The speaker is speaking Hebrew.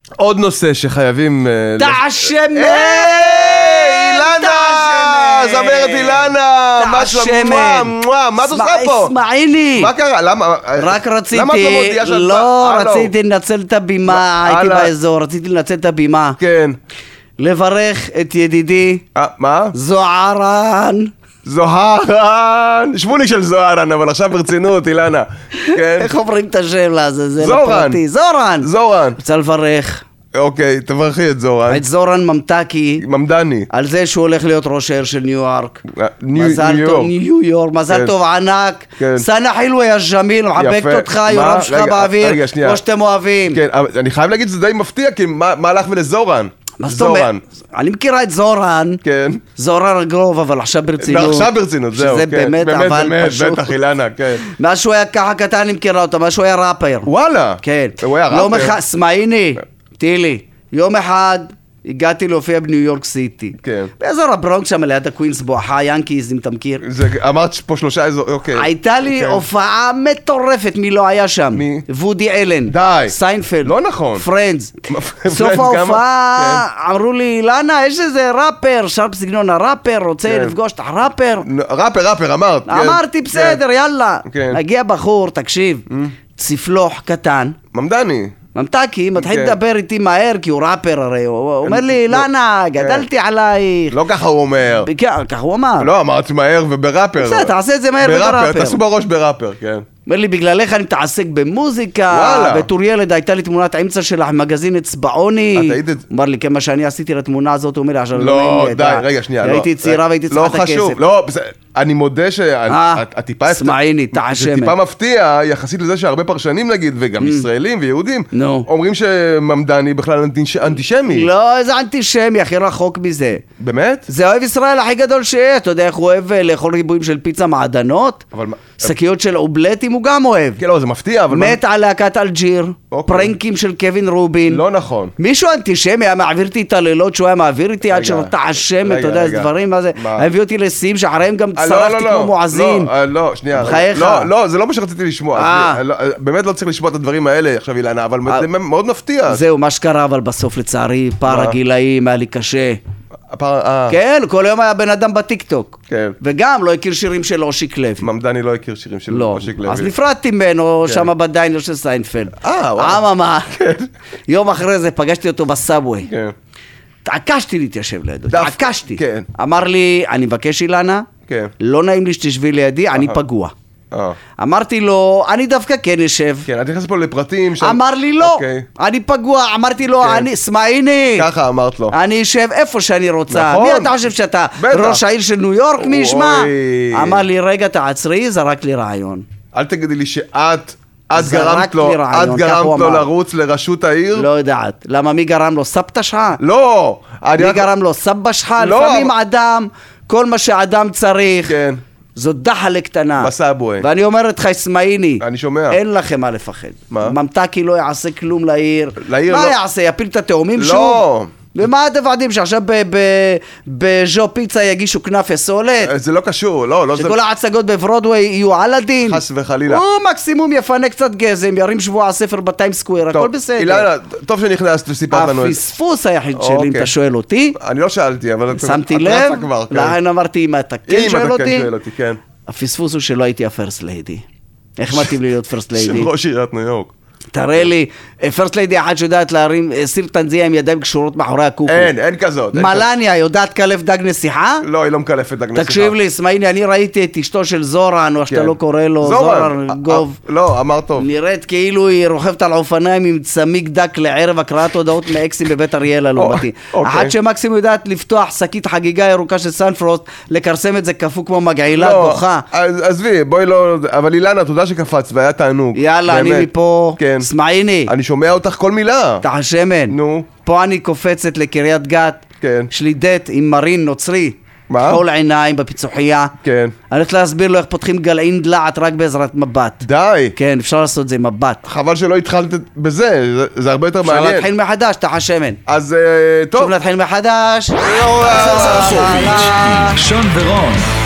עוד נושא שחייבים... תעשמן! אילנה! זמרת אילנה! תעשמן! מה את עושה פה? אסמעיני! מה קרה? למה? רק רציתי... למה את לא מודיעה שאת... לא, רציתי לנצל את הבימה, הייתי באזור, רציתי לנצל את הבימה. כן. לברך את ידידי... מה? זוהרן! זוהרן! שמולי של זוהרן, אבל עכשיו ברצינות, אילנה. איך אומרים את השם לזה? זה זורן. לפרטי. זורן! זורן. רוצה לברך. אוקיי, תברכי את זורן. את זורן ממתקי. ממדני. על זה שהוא הולך להיות ראש העיר של ניו יורק. ניו יורק. מזל טוב ענק. סנה חילווה יא ג'מיל, מחבקת אותך, יורם שלך באוויר, כמו שאתם אוהבים. כן, אני חייב להגיד שזה די מפתיע, כי מה הלך ולזורן? זורן. אני מכירה את זורן. כן. זורן הגרוב, אבל עכשיו ברצינות. עכשיו ברצינות, זהו. שזה באמת, אבל פשוט. בטח, אילנה, כן. מה שהוא היה ככה קטן, אני מכירה אותו, מה שהוא היה ראפר. וואלה. כן. הוא היה ראפר. סמעיני, תהילי. יום אחד הגעתי להופיע בניו יורק סיטי. כן. באזור הברונקס שם ליד הקווינס בואכה ינקיז, אם אתה מכיר. אמרת פה 3 אזור, אוקיי. הייתה לי הופעה מטורפת, מי לא היה שם? מי? וודי אלן. די. סיינפלד. לא נכון. פרנדס. סוף ההופעה אמרו לי, אילנה, יש איזה ראפר, שר בסגנון הראפר, רוצה לפגוש את הראפר? ראפר, אמרת. אמרתי, בסדר, יאללה. הגיע בחור, תקשיב, צפלוח קטן. ממדני. ממתקי, מתחיל לדבר איתי מהר, כי הוא ראפר הרי, הוא אומר לי, אילנה, גדלתי עלייך. לא ככה הוא אומר. ככה הוא אמר. לא, אמרתי מהר ובראפר. בסדר, תעשה את זה מהר ובראפר. תעשו בראש בראפר, כן. אומר לי, בגללך אני מתעסק במוזיקה, בתור ילד הייתה לי תמונת אמצע שלך, מגזין אצבעוני. אמר לי, כמה שאני עשיתי לתמונה הזאת, הוא אומר לי, עכשיו לא, די, רגע, שנייה. הייתי צעירה והייתי צריכה את הכסף. לא חשוב, לא, אני מודה שהטיפה... סמעיני, תעשמן. זה טיפה מפתיע, יחסית לזה שהרבה פרשנים נגיד, וגם ישראלים ויהודים, אומרים שממדני בכלל אנטישמי. לא, איזה אנטישמי, הכי רחוק מזה. באמת? זה אוהב ישראל הכי גדול שיש, אתה יודע איך הוא אוהב לאכול ריבועים של פיצה מעדנות? שקיות של אובלטים הוא גם אוהב. כן, לא, זה מפתיע, אבל... מת על להקת אלג'יר, פרנקים של קווין רובין. לא נכון. מישהו אנטישמי היה מעביר איתי את הלילות שהוא היה מעביר איתי עד שאתה אשם, אתה יודע, איזה דברים, מה זה? הביא אותי לשיאים שאחריהם גם צרפתי כמו מואזין. לא, שנייה. בחייך. לא, זה לא מה שרציתי לשמוע. באמת לא צריך לשמוע את הדברים האלה עכשיו, אילנה, אבל זה מאוד מפתיע. זהו, מה שקרה, אבל בסוף לצערי, פער הגילאים היה לי קשה. כן, כל היום היה בן אדם בטיקטוק. וגם לא הכיר שירים של אושיק לוי. ממדני לא הכיר שירים של אושיק לוי. אז נפרדתי ממנו שם בדיינר של סיינפלד. אממה, יום אחרי זה פגשתי אותו בסאבווי. התעקשתי להתיישב לידו, התעקשתי. אמר לי, אני מבקש אילנה, לא נעים לי שתשבי לידי, אני פגוע. אמרתי לו, אני דווקא כן יושב. כן, אני נכנס פה לפרטים. אמר לי לא, אני פגוע. אמרתי לו, סמעיני. ככה אמרת לו. אני יושב איפה שאני רוצה. מי אתה חושב שאתה ראש העיר של ניו יורק? מי ישמע? אמר לי, רגע תעצרי, זרק לי רעיון. אל תגידי לי שאת גרמת לו לרוץ לראשות העיר? לא יודעת. למה מי גרם לו? סבתא שלך? לא. מי גרם לו? סבא שלך? לפעמים אדם, כל מה שאדם צריך. כן. זו דחלה קטנה. בסאבווי. ואני אומר לך, אסמעיני, אני שומע. אין לכם מה לפחד. מה? ממתקי לא יעשה כלום לעיר. מה לא יעשה? יפיל את התאומים שוב? לא. ומה אתם ועדים שעכשיו בז'ו פיצה יגישו כנף סולת? זה לא קשור, לא. שכל ההצגות בברודווי יהיו על הדין. חס וחלילה. הוא מקסימום יפנה קצת גזם, ירים שבוע הספר בטיים סקוויר, הכל בסדר. אילנה, טוב שנכנסת וסיפרת לנו. הפספוס היחיד שלי, אם אתה שואל אותי. אני לא שאלתי, אבל... שמתי לב, לכן אמרתי, אם אתה כן שואל אותי. כן. הפספוס הוא שלא הייתי הפרסט ליידי. איך מתאים להיות פרסט ליידי? של ראש עיריית ניו יורק. תראה לי, פרסט ליידי אחת שיודעת להרים סיר טנזיה עם ידיים קשורות מאחורי הקוקו. אין כזאת. מלניה יודעת קלף דג נסיכה? לא, היא לא מקלפת דג נסיכה. תקשיב לי, סמעיני, אני ראיתי את אשתו של זורן, או שאתה לא קורא לו, זורן גוב. לא, אמר טוב. נראית כאילו היא רוכבת על אופניים עם צמיג דק לערב הקראת הודעות מאקסים בבית אריאלה לעומתי. אחת שמקסימום יודעת לפתוח שקית חגיגה ירוקה של סנפרוסט, לקרסם את זה כפו כמו מגעילה דוחה. עזבי, בואי לא... אבל אילנה, תודה שקפץ, והיה תענוג. יאללה, אני מפה. סמעיני. אני שומע אותך כל מילה. תחשמן. נו. פה אני קופצת לקריית גת. כן. יש לי דט עם מרין נוצרי. מה? חול עיניים בפיצוחייה. כן. אני הולך להסביר לו איך פותחים גלעין דלעת רק בעזרת מבט. די. כן, אפשר לעשות את זה עם מבט. חבל שלא התחלת בזה, זה הרבה יותר מעניין. אפשר להתחיל מחדש, תחשמן. אז טוב. שוב להתחיל מחדש. שון ורון.